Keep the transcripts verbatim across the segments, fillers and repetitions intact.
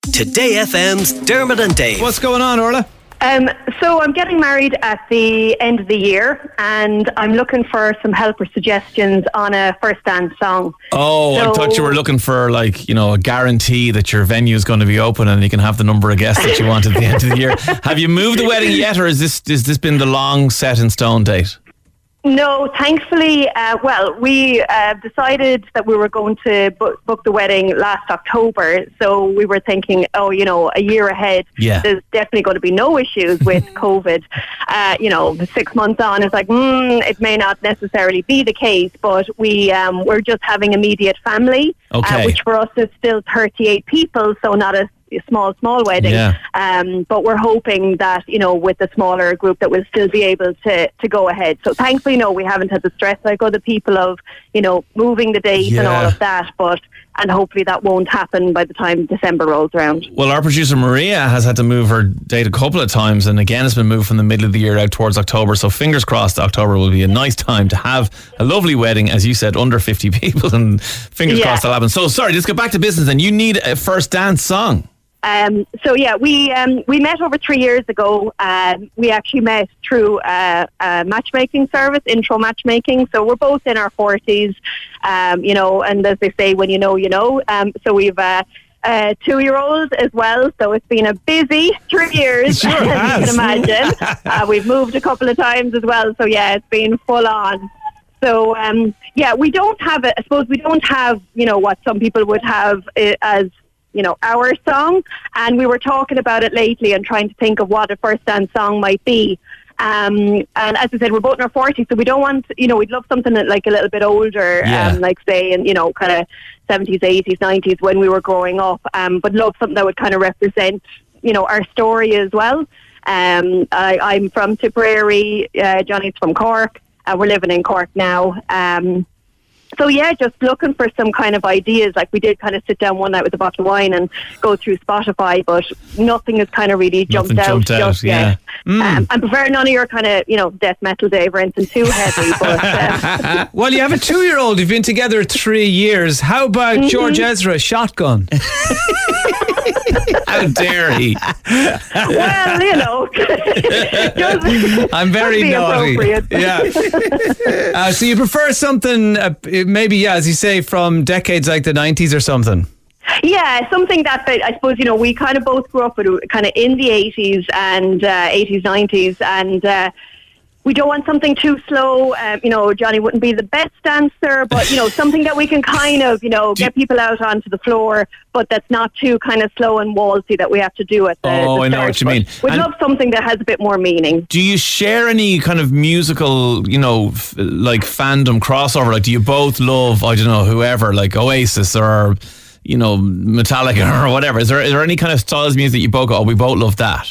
Today F M's Dermot and Dave. What's going on, Orla? Um, so I'm getting married at the end of the year, and I'm looking for some help or suggestions on a first dance song. Oh, so, I thought you were looking for, like, you know, a guarantee that your venue is going to be open and you can have the number of guests that you want at the end of the year. Have you moved the wedding yet, or is this is this been the long set in stone date? No, thankfully, uh, well, we uh, decided that we were going to book, book the wedding last October. So we were thinking, oh, you know, a year ahead, yeah. there's definitely going to be no issues with COVID. Uh, you know, six months on, it's like, mm, it may not necessarily be the case, but we, um, we're just having immediate family, okay. uh, which for us is still thirty-eight people, so not a a small, small wedding. Yeah. Um, but we're hoping that, you know, with the smaller group that we'll still be able to, to go ahead. So thankfully, no, we haven't had the stress like other people of, you know, moving the date yeah. and all of that. But, and hopefully that won't happen by the time December rolls around. Well, our producer Maria has had to move her date a couple of times, and again it's been moved from the middle of the year out towards October, so fingers crossed October will be a nice time to have a lovely wedding, as you said, under fifty people, and fingers yeah. crossed that'll happen. So sorry, let's get back to business then. You need a first dance song. Um, so yeah, we um, we met over three years ago. Um, we actually met through uh, a matchmaking service, intro matchmaking. So we're both in our forties, um, you know, and as they say, when you know, you know. Um, so we've uh, a two-year-old as well. So it's been a busy three years, sure as has. you can imagine. uh, we've moved a couple of times as well. So yeah, it's been full on. So um, yeah, we don't have it. I suppose we don't have, you know, what some people would have uh, as, you know, our song, and we were talking about it lately and trying to think of what a first dance song might be. Um, and as I said, we're both in our forties, so we don't want, you know, we'd love something that, like, a little bit older, yeah. um, like say in, you know, kind of seventies, eighties, nineties when we were growing up. Um, but love something that would kind of represent, you know, our story as well. Um, I, I'm from Tipperary, uh, Johnny's from Cork. Uh, we're living in Cork now. Um, So yeah, just looking for some kind of ideas. Like, we did kind of sit down one night with a bottle of wine and go through Spotify, but nothing has kind of really jumped Nothing out jumped out, just yeah. yet. Mm. Um, I prefer none of your kind of, you know, death metal, Dave, or anything too heavy. But um, well, you have a two-year-old. You've been together three years. How about mm-hmm. George Ezra, Shotgun? How dare he? Well, you know, just, I'm very naughty. Yeah. Uh, so you prefer something, uh, maybe, yeah, as you say, from decades like the nineties or something? Yeah, something that, that I suppose, you know, we kind of both grew up with, kind of in the eighties and uh, eighties, nineties, and uh, we don't want something too slow. Um, you know, Johnny wouldn't be the best dancer, but, you know, something that we can kind of, you know, get people out onto the floor, but that's not too kind of slow and waltzy that we have to do at the, oh, the I know start. what you mean. We'd And love something that has a bit more meaning. do you share any kind of musical, you know, f- like fandom crossover? Like, do you both love, I don't know, whoever, like Oasis or, you know, Metallica or whatever? Is there is there any kind of styles of music that you both go, oh, we both love that?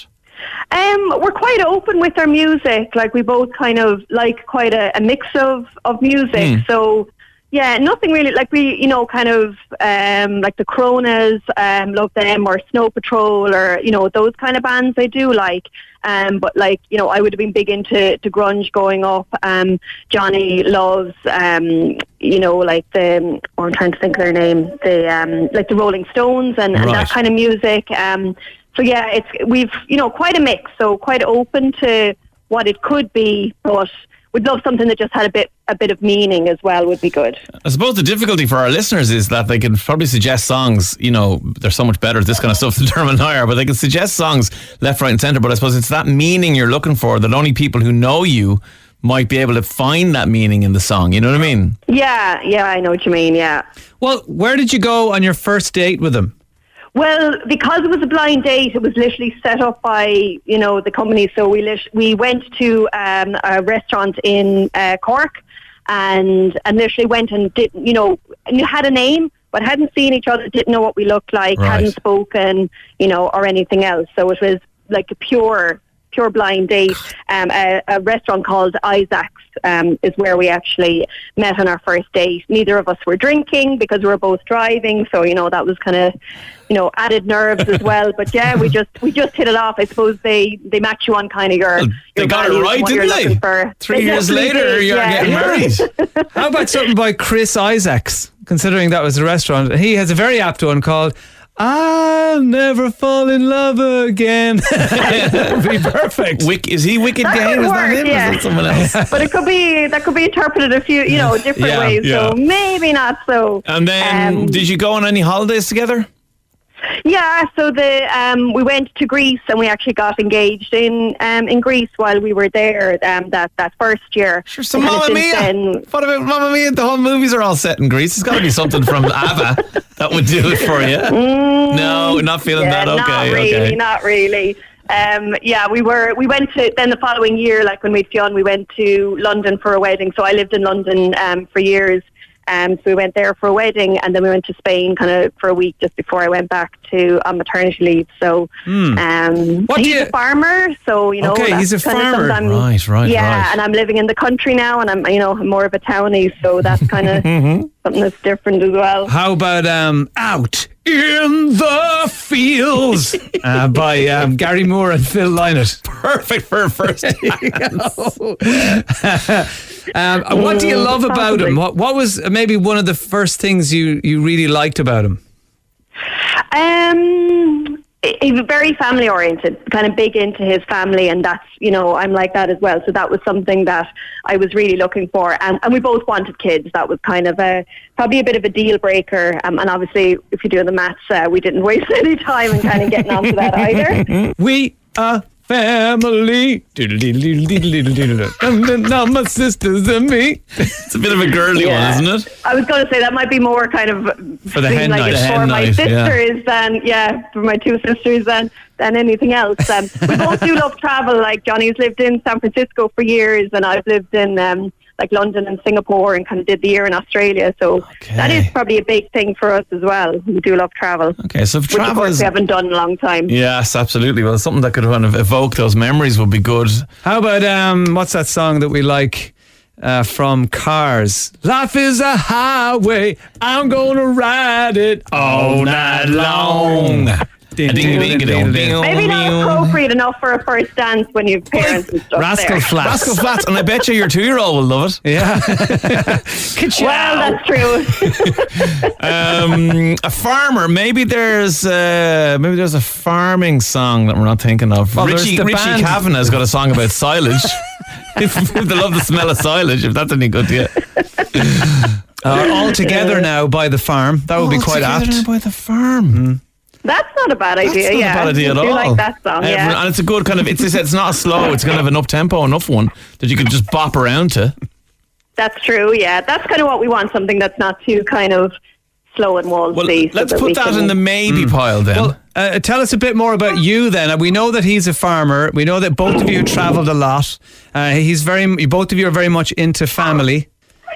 Um, we're quite open with our music. Like, we both kind of like quite a, a mix of, of music. Mm. So, yeah, nothing really, like we, you know, kind of um, like the Coronas, um, love them, or Snow Patrol, or, you know, those kind of bands I do like. Um, but, like, you know, I would have been big into to grunge going up. Um, Johnny loves, um, you know, like the, or I'm trying to think of their name, the um, like the Rolling Stones and, and Right. that kind of music. Um, so yeah, it's we've you know quite a mix. So quite open to what it could be, but we'd love something that just had a bit a bit of meaning as well. Would be good. I suppose the difficulty for our listeners is that they can probably suggest songs, you know, they're so much better at this kind of stuff than Dermot and I are, but they can suggest songs left, right and centre, but I suppose it's that meaning you're looking for that only people who know you might be able to find that meaning in the song, you know what I mean? Yeah, yeah, I know what you mean, yeah. Well, where did you go on your first date with him? Well, because it was a blind date, it was literally set up by, you know, the company. So we lit- we went to um, a restaurant in uh, Cork, and and literally went and did, you know, and you had a name, but hadn't seen each other, didn't know what we looked like, Right. hadn't spoken, you know, or anything else. So it was like a pure pure blind date. Um, a, a restaurant called Isaac's um, is where we actually met on our first date. Neither of us were drinking because we were both driving, so, you know, that was kind of, you know, added nerves as well. But yeah, we just we just hit it off. I suppose they, they match you on kind of your, Well, they your got it values right, and what didn't you're they? looking for. Three They years definitely later, did, you're yeah. getting married. How about something by Chris Isaacs, considering that was a restaurant? He has a very apt one called I'll never fall in love again. That'd be perfect. Wick, is he Wicked That Game? could Is that work, him? yeah. Or is it someone else? But it could be that could be interpreted a few, you know, different Yeah, ways. yeah. So maybe not so. And then, Um, did you go on any holidays together? Yeah, so the um, we went to Greece and we actually got engaged in um, in Greece while we were there. Um, that that first year. Sure, so And Mamma since Mia. then- What about Mamma Mia? The whole movies are all set in Greece. There's got to be something from ABBA that would do it for you. No, not feeling yeah, that. Okay, not really, okay. not really. Um, yeah, we were. We went to then the following year, like when we'd Fionn, we went to London for a wedding. So I lived in London um, for years. Um, so we went there for a wedding, and then we went to Spain kind of for a week just before I went back to on maternity leave. So um, What do he's you- a farmer, so you know. Okay, that's he's a kind of farmer. something- Right, right, Yeah, right. and I'm living in the country now, and I'm you know I'm more of a townie, so that's kind of something that's different as well. How about um, Out in the Fields uh, by um, Gary Moore and Phil Lynott? Perfect for a first. um, what do you love about Possibly. him? What, what was maybe one of the first things you, you really liked about him? Um, he was very family oriented, kind of big into his family, and that's you know I'm like that as well. So that was something that I was really looking for, and, and we both wanted kids. That was kind of a probably a bit of a deal breaker. Um, and obviously, if you do the maths, uh, we didn't waste any time in kind of getting onto that either. We are family. Now my sisters and me. It's a bit of a girly Yeah. one, isn't it? I was going to say that might be more kind of For the seem hen like night. it's The hen for my night, yeah. sisters than yeah for my two sisters than than anything else. Um, we both do love travel. Like Johnny's lived in San Francisco for years, and I've lived in um, like London and Singapore, and kind of did the year in Australia. So Okay. that is probably a big thing for us as well. We do love travel, Okay, so if which of travel course is... we haven't done in a long time. Yes, absolutely. Well, something that could kind of evoke those memories would be good. How about um, what's that song that we like uh, from Cars? Life is a highway. I'm gonna ride it all night long. Maybe not appropriate enough for a first dance when you've parents and stuff. Rascal there. Flats. Rascal Flats, and I bet you your two-year-old will love it. Yeah. Well, that's true. Um, a farmer. Maybe there's uh, maybe there's a farming song that we're not thinking of. Well, there's Richie the Richie band. Kavanagh's got a song about silage. if, if they love the smell of silage, if that's any good to you. Uh, all together now by the farm. That would be All quite Together apt. by the farm. That's not a bad That's idea. not yeah, a bad idea at I all. do like that song. Uh, Yeah. and it's a good kind of. It's it's not a slow. It's kind of an up tempo enough one that you could just bop around to. That's true, yeah. That's kind of what we want, something that's not too kind of slow and Well, waltzy. so let's that put we that can- in the maybe pile then. Well, uh, tell us a bit more about you then. We know that he's a farmer. We know that both of you travelled a lot. Uh, he's very. Both of you are very much into family.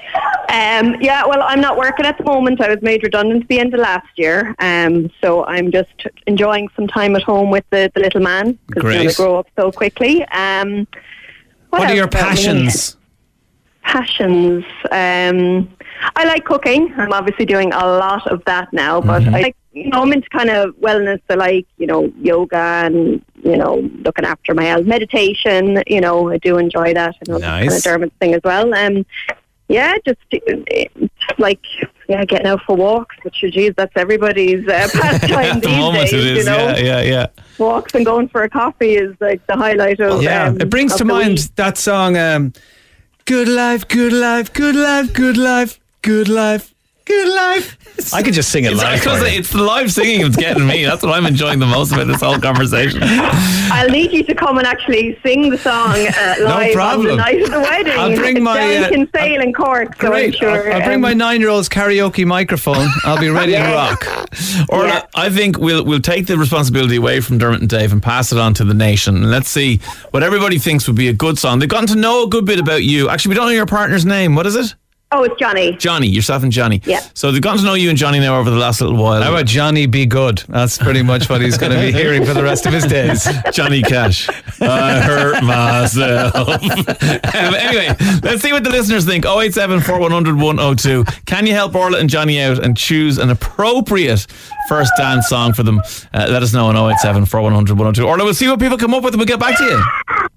Um, yeah, well, I'm not working at the moment. I was made redundant at the end of last year. Um, so I'm just enjoying some time at home with the, the little man because Great. they grow up so quickly. Um, What, are else your about me? passions? Passions. Um, I like cooking. I'm obviously doing a lot of that now, but Mm-hmm. I like, you know, I'm into kind of wellness. I like, you know, yoga and, you know, looking after my health. Meditation, you know, I do enjoy that. I know that's kind Nice. of Dermot's thing as well. Um, yeah, just uh, like, yeah, getting out for walks, which, geez, that's everybody's uh, pastime At the these moment days, it is, you know. yeah, yeah, yeah. Walks and going for a coffee is like the highlight of Yeah, um, it brings of to the mind week. that song. Um, good life, good life, good life, good life, good life, good life. I could just sing it It's, live. because for you. it's the live singing that's getting me. That's what I'm enjoying the most about this whole conversation. I'll need you to come and actually sing the song uh, live on problem. the night of the wedding. I'll bring my, It's down uh, Kinsale in Cork, so I'm Great. sure. I'll, I'll bring um, my nine-year-old's karaoke microphone. I'll be ready to Yeah. rock. Or Yeah. I think we'll we'll take the responsibility away from Dermot and Dave and pass it on to the nation. And let's see what everybody thinks would be a good song. They've gotten to know a good bit about you. Actually, we don't know your partner's name. What is it? Oh, it's Johnny. Johnny, yourself and Johnny. Yeah. So they've gotten to know you and Johnny now over the last little while. How about Johnny Be Good? That's pretty much what he's going to be hearing for the rest of his days. Johnny Cash. I hurt myself. um, anyway, let's see what the listeners think. oh eight seven, four one hundred, one oh two. Can you help Orla and Johnny out and choose an appropriate first dance song for them? Uh, let us know on oh eight seven, four one hundred, one oh two. Orla, we'll see what people come up with and we'll get back to you.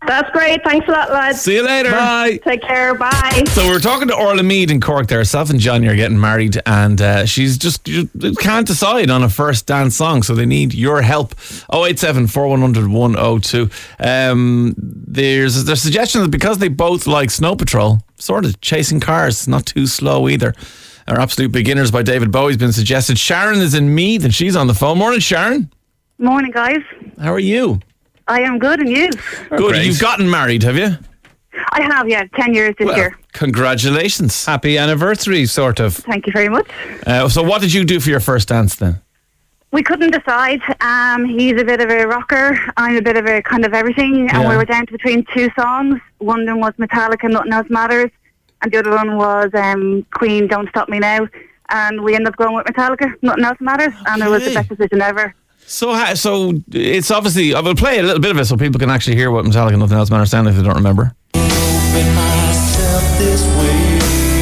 That's great. Thanks a lot, lads. See you later. Bye. Take care. Bye. So we're talking to Orla Mead in Cork there. Herself and Johnny are getting married, and uh, she's just you can't decide on a first dance song, so they need your help. oh eight seven, four one zero zero, one oh two. Um, there's there's a suggestion that because they both like Snow Patrol, sort of chasing cars, not too slow either. Our Absolute Beginners by David Bowie's been suggested. Sharon is in Meath, and she's on the phone. Morning, Sharon. Morning, guys. How are you? I am good, and you? Good. Great. You've gotten married, have you? I have, yeah, ten years this Well, year. congratulations. Happy anniversary, sort of. Thank you very much. Uh, so what did you do for your first dance then? We couldn't decide. Um, he's a bit of a rocker. I'm a bit of a kind of everything, and Yeah. we were down to between two songs. One of them was Metallica, Nothing Else Matters, and the other one was um, Queen, Don't Stop Me Now. And we ended up going with Metallica, Nothing Else Matters, and it was the Okay. best decision ever. So, ha- so it's obviously. I will play a little bit of it so people can actually hear what Metallica Nothing Else Matters sound if they don't remember. Open myself this way.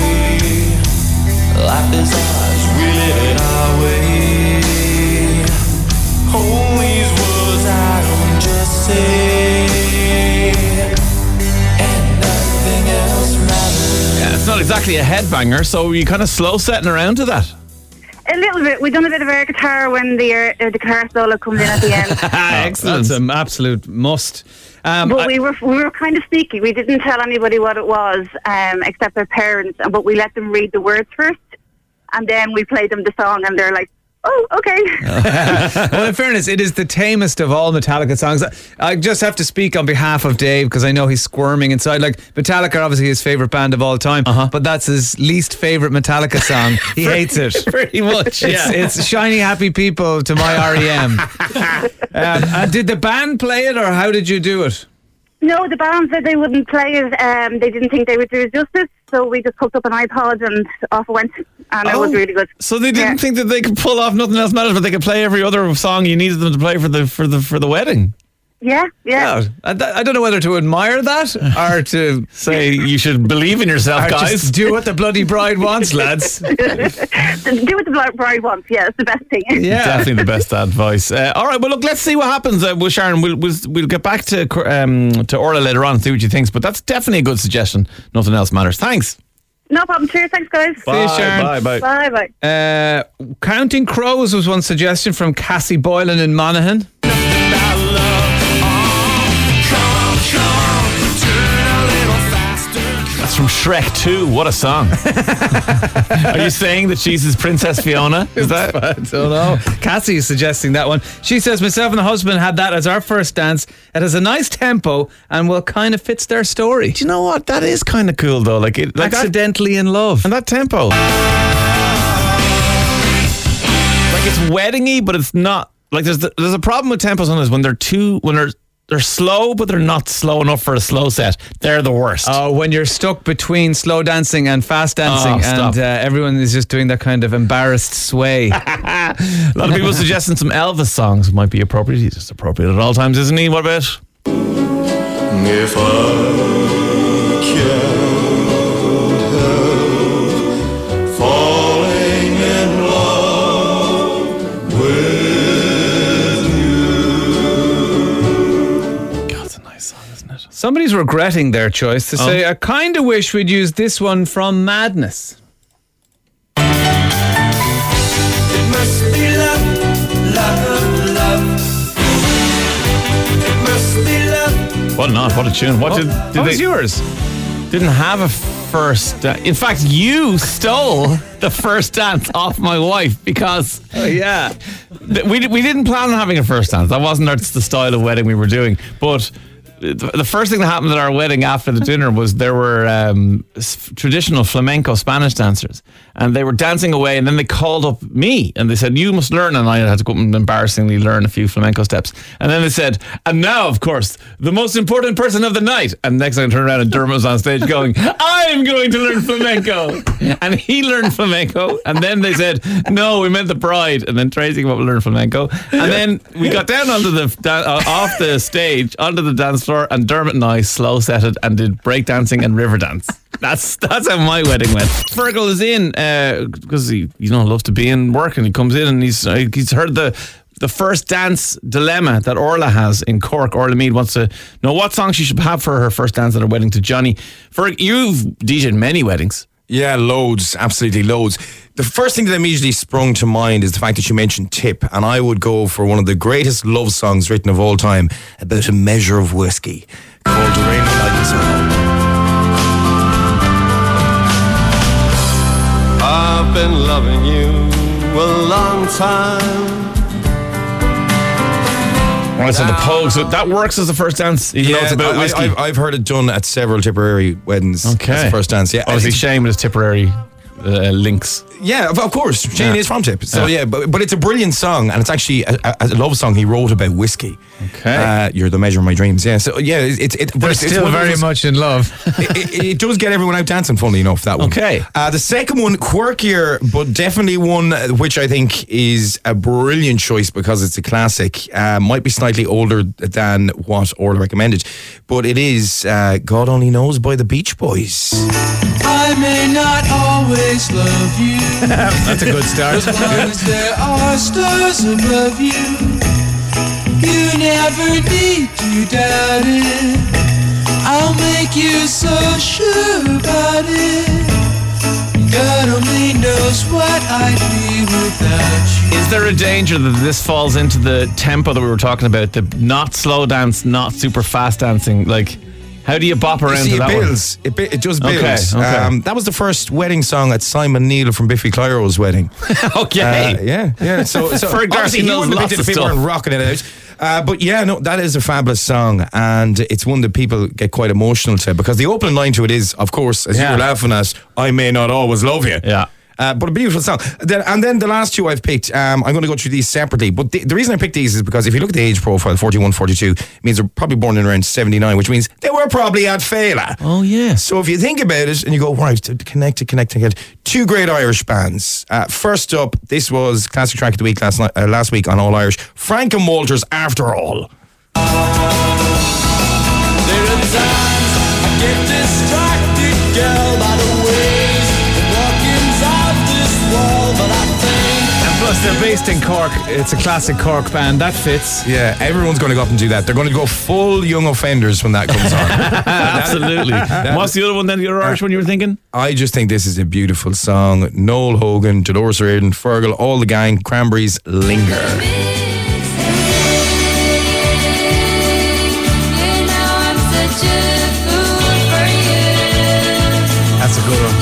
Life is ours, we live it our way. Hold these words I don't just say, and nothing else matters. Yeah, it's not exactly a headbanger, so you kind of slow setting around to that. A little bit. We've done a bit of air guitar when the air, uh, the guitar solo comes in at the end. Excellent. That's an absolute must. Um, But I- we were we were kind of sneaky. We didn't tell anybody what it was, um, except our parents. But we let them read the words first, and then we played them the song, and they're like, "Oh, okay." well, in fairness, it is the tamest of all Metallica songs. I just have to speak on behalf of Dave because I know he's squirming inside. Like, Metallica are obviously his favourite band of all time, uh-huh. but that's his least favourite Metallica song. He hates it. Pretty much, It's, yeah. it's Shiny Happy People to my R E M. um, and did the band play it, or how did you do it? No, the band said they wouldn't play it. Um, they didn't think they would do it justice, so we just hooked up an iPod and off it went, and it was Oh, really good. So they didn't Yeah. think that they could pull off Nothing Else Matters, but they could play every other song you needed them to play for the for the for the wedding. Yeah, yeah. Yeah, I, I don't know whether to admire that or to Say you should believe in yourself, or guys. just do what the bloody bride wants, lads. Do what the bride wants. Yeah, it's the best thing. Yeah. Definitely the best advice. Uh, all right, well, look, let's see what happens. Uh, well, Sharon, we'll, we'll we'll get back to um, to Orla later on and see what you think. But that's definitely a good suggestion. Nothing Else Matters. Thanks. No problem. Cheers. Thanks, guys. See you, Sharon. Bye. Bye. Bye. Bye. Uh, Counting Crows was one suggestion from Cassie Boylan in Monaghan. That's from Shrek two. What a song. Are you saying that she's his Princess Fiona? Is that? I don't know. Cassie is suggesting that one. She says, myself and the husband had that as our first dance. It has a nice tempo and well kind of fits their story. Do you know what? That is kind of cool though. Like it, like that, Accidentally in love. and that tempo. Like it's weddingy, but it's not. Like there's the, there's a problem with tempos on this when they're too when they're they're slow, but they're not slow enough for a slow set. They're the worst. Oh, when you're stuck between slow dancing and fast dancing, Oh, stop. and uh, everyone is just doing that kind of embarrassed sway. A lot of people suggesting some Elvis songs might be appropriate. He's just appropriate at all times, isn't he? What about? If I can't help falling in love with you. God, it's a nice song, isn't it? Somebody's regretting their choice to say, I kind of wish we'd use this one from Madness. It must be love, love, love. It must be love. What not? What a tune! What did, did What they? was yours? Didn't have a first. Uh, in fact, you stole the first dance off my wife because Oh, yeah. th- we we didn't plan on having a first dance. That wasn't our, the style of wedding we were doing. But the the first thing that happened at our wedding after the dinner was there were um, s- traditional flamenco Spanish dancers, and they were dancing away. And then they called up me and they said, "You must learn." And I had to go up and embarrassingly learn a few flamenco steps. And then they said, "And now, of course, the most important person of the night." And next thing I turned around and Dermot was on stage going, "I'm going to learn flamenco," and he learned flamenco. And then they said, "No, we meant the bride." And then Tracy came up and learned flamenco. And then we got down onto the da- uh, off the stage onto the dance floor, and Dermot and I slow set it and did break dancing and river dance. That's that's how my wedding went. Fergal is in because he you know loves to be in work, and he comes in and he's uh, he's heard the the first dance dilemma that Orla has in Cork. Orla Mead wants to know what song she should have for her first dance at her wedding to Johnny. For you've D J'd many weddings. Yeah, loads, absolutely loads. The first thing that immediately sprung to mind is the fact that you mentioned Tip, and I would go for one of the greatest love songs written of all time, about a measure of whiskey, called Rain Like the Sun. I've been loving you a long time. Right, so the Pogues, so that works as the first dance. You know, it's about I, whiskey. I, I've, I've heard it done at several Tipperary weddings. Okay. As the first dance, yeah. Obviously, It's- Shane with his Tipperary uh, links. Yeah, of, of course. Shane Yeah. is from Tip. So Yeah. yeah, but, but it's a brilliant song, and it's actually a, a, a love song he wrote about whiskey. Okay. Uh, You're the measure of my dreams. Yeah, so yeah, it's it, it, but They're it's, it's still one of very those- much in love. it, it, it does get everyone out dancing, funnily enough, that one. Okay. Uh, the second one, quirkier, but definitely one uh, which I think is a brilliant choice because it's a classic. Uh, might be slightly older than what Orla recommended, but it is uh, God Only Knows by the Beach Boys. I may not always love you, That's a good start. as long as there are stars above you. You never need to doubt it. I'll make you so sure about it. God only knows what I'd be without you. Is there a danger that this falls into the tempo that we were talking about? The not slow dance, not super fast dancing. Like, how do you bop around You see, to it that builds. It, bi- it just Okay, builds. okay. Um, that was the first wedding song at Simon Neil from Biffy Clyro's wedding. one? Okay. Uh, yeah, yeah. So, so Ferg Darcy obviously he knows wouldn't have lots picked it of if people stuff. weren't rocking it out. Uh, but yeah, no, that is a fabulous song, and it's one that people get quite emotional to because the opening line to it is, of course, as Yeah. you were laughing at, "I may not always love you." Yeah. Uh, but a beautiful song. Then, and then the last two I've picked, um, I'm going to go through these separately. But the, the reason I picked these is because if you look at the age profile, forty-one, forty-two, it means they're probably born in around seventy-nine, which means they were probably at Fela. Oh, yes. So if you think about it and you go, right, to connect, to connect, to connect, two great Irish bands. Uh, first up, this was Classic Track of the Week last, night, uh, last week on All Irish. Frank and Walters, After All. There are times I get distracted, girl, by the ways the walkings of this world, but I think And plus, they're based in Cork. It's a classic Cork band. That fits. Yeah, everyone's going to go up and do that. They're going to go full Young Offenders when that comes on. Absolutely. What's the other one then, the other Irish one you were thinking? I just think this is a beautiful song. Noel Hogan, Dolores O'Riordan, Fergal, all the gang, Cranberries, Linger. That's a good one.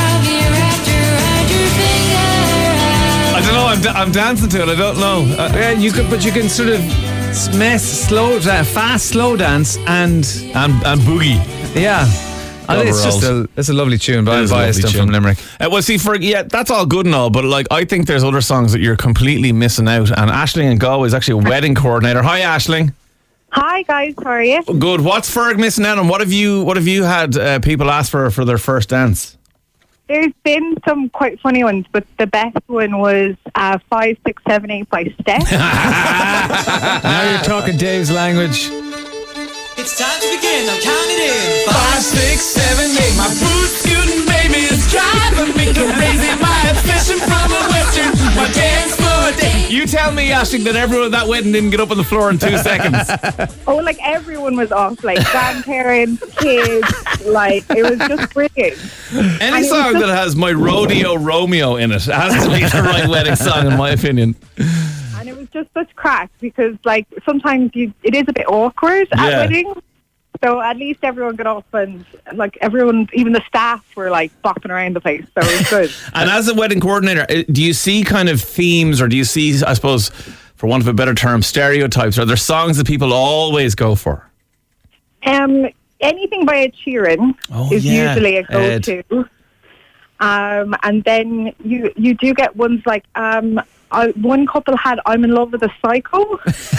I don't know. I'm, da- I'm dancing to it. I don't know. Uh, Yeah, you could, but you can sort of mess slow, uh, fast, slow dance, and and, and Boogie. yeah. I think it's just Overalls. a, it's a lovely tune, but It I'm is a biased. lovely I'm from tune. Limerick. Uh, well, see, for yeah, that's all good and all, but like, I think there's other songs that you're completely missing out. And Aisling and Galway is actually a wedding coordinator. Hi, Aisling. Hi guys, how are you? Good. What's Ferg missing out on? What have you What have you had uh, people ask for for their first dance? There's been some quite funny ones, but the best one was uh, five, six, seven, eight by Steph. Now you're talking Dave's language. it's time to begin. I'm counting in. Five, six, seven, eight. My boot scooting baby is driving me crazy. My obsession from a western. My dance floor day. You tell me, Aisling, that everyone at that wedding didn't get up on the floor in two seconds. Oh, like everyone was off, like grandparents, kids, like it was just brilliant. Any And it was song just- that has My Rodeo Romeo in it has to be the right wedding song, in my opinion. And it was just such crack because, like, sometimes you it is a bit awkward at Yeah. weddings. So at least everyone got up and, like, everyone, even the staff were, like, bopping around the place. So it was good. And as a wedding coordinator, uh, do you see kind of themes, or do you see, I suppose, for want of a better term, stereotypes? Are there songs that people always go for? Um, anything by Ed Sheeran Oh, is yeah, usually a go-to. Um, and then you you do get ones like um, I, one couple had "I'm in Love with a Psycho,"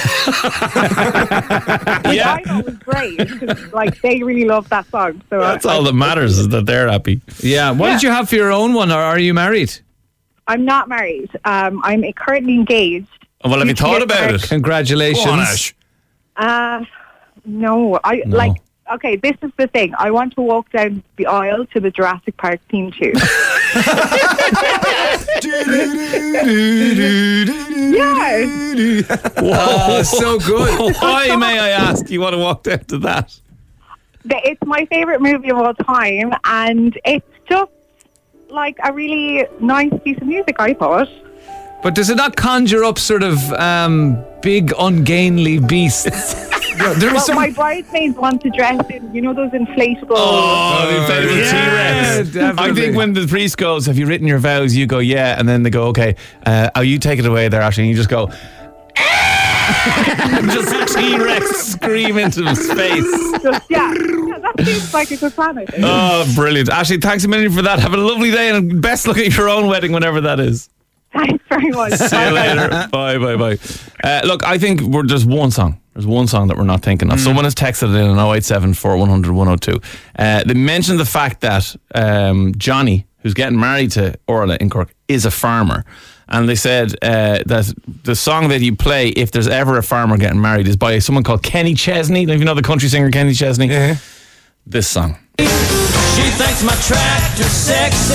which Yeah. I thought was great because like they really love that song. So That's I, all that matters, is that they're happy. Yeah. What Yeah. did you have for your own one, or are you married? I'm not married. Um, I'm currently engaged. Well, have you thought about it? Congratulations. Go on, Ash. Uh, no, I like. Okay, this is the thing. I want to walk down the aisle to the Jurassic Park theme tune. Yeah. Whoa, so good. Why, may I ask, you want to walk down to that? The- It's my favourite movie of all time, and it's just like a really nice piece of music, I thought. But does it not conjure up sort of um, big, ungainly beasts? Yeah, there is Well, some. my bridesmaids want to dress in, you know, those inflatable... Oh, the inflatable yeah, T-Rex. definitely. I think when the priest goes, have you written your vows? You go, yeah. And then they go, okay, uh, oh, you take it away there, Ashley. And you just go, and just a T-Rex scream into his face. Just, yeah. yeah, that seems like a good plan, I think. Oh, brilliant. Ashley, thanks a million for that. Have a lovely day and best luck at your own wedding whenever that is. Thanks very much. See you later. Bye, bye, bye. Uh, look, I think we're there's one song. There's one song that we're not thinking of. Mm. Someone has texted it in on oh eight seven, four one hundred, one oh two. Uh, they mentioned the fact that um, Johnny, who's getting married to Orla in Cork, is a farmer. And they said uh, that the song that you play if there's ever a farmer getting married is by someone called Kenny Chesney. If you know the country singer Kenny Chesney. Yeah. This song. She thinks my tractor's sexy.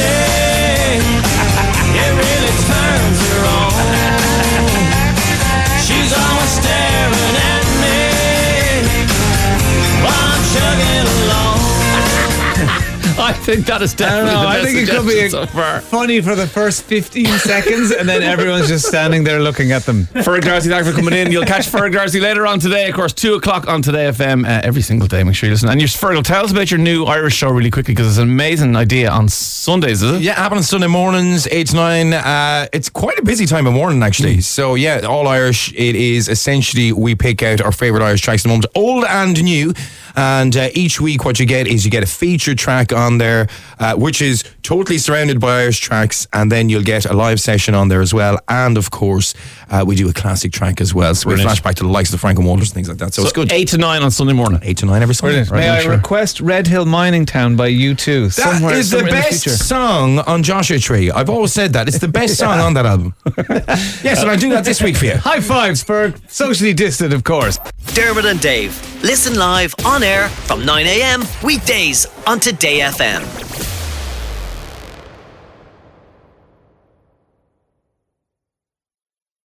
It really turns her on. She's always staring at me while I'm chugging along. I think that is I definitely don't know. the I best think it could be suggestion a- so far. funny for the first fifteen seconds, and then everyone's just standing there looking at them. Ferg Darcy, thanks for coming in. You'll catch Ferg Darcy later on today, of course, two o'clock on Today F M uh, every single day. Make sure you listen. And your Fergal, tell us about your new Irish show really quickly, because it's an amazing idea on Sundays, is it? Yeah, happening Sunday mornings, eight to nine. Uh, it's quite a busy time of morning, actually. So, yeah, all Irish. It is essentially we pick out our favourite Irish tracks in the moment, old and new. And uh, each week, what you get is you get a featured track on there, uh, which is totally surrounded by Irish tracks. And then you'll get a live session on there as well. And, of course, uh, we do a classic track as well. So we Brilliant. flash back to the likes of the Frank and Walters and things like that. So, it's good. Eight to nine on Sunday morning. Eight to nine every Sunday. Brilliant. May I sure. request Red Hill Mining Town by U two? That somewhere, is the somewhere in best the future. song on Joshua Tree. I've always said that. It's the best song on that album. Yes, and I do that this week for you. High fives for socially distant, of course. Dermot and Dave. Listen live on air from nine a.m. weekdays on Today F M.